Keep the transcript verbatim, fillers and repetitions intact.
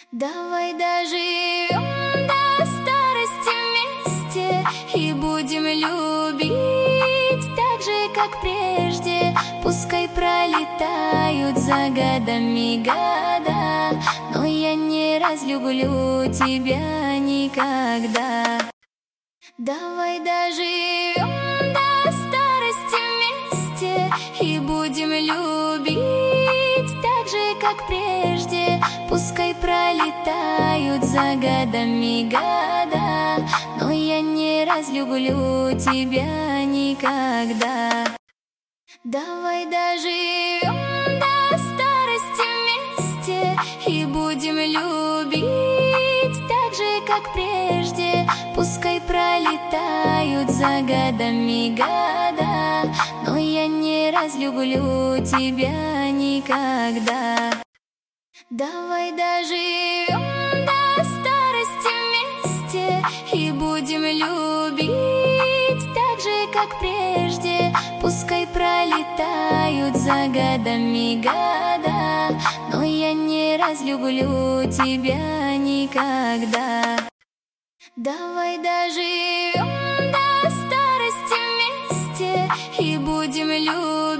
Давай доживем до старости вместе и будем любить так же, как прежде. Пускай пролетают за годами года, но я не разлюблю тебя никогда. Давай доживем до старости вместе и будем любить так же, как прежде. Пускай пролетают за годами года, но я не разлюблю тебя никогда. Давай доживем до старости вместе и будем любить так же, как прежде. Пускай пролетают за годами года, но я не разлюблю тебя никогда. Давай доживем до старости вместе и будем любить так же, как прежде. Пускай пролетают за годами года, но я не разлюблю тебя никогда. Давай доживем до старости вместе и будем любить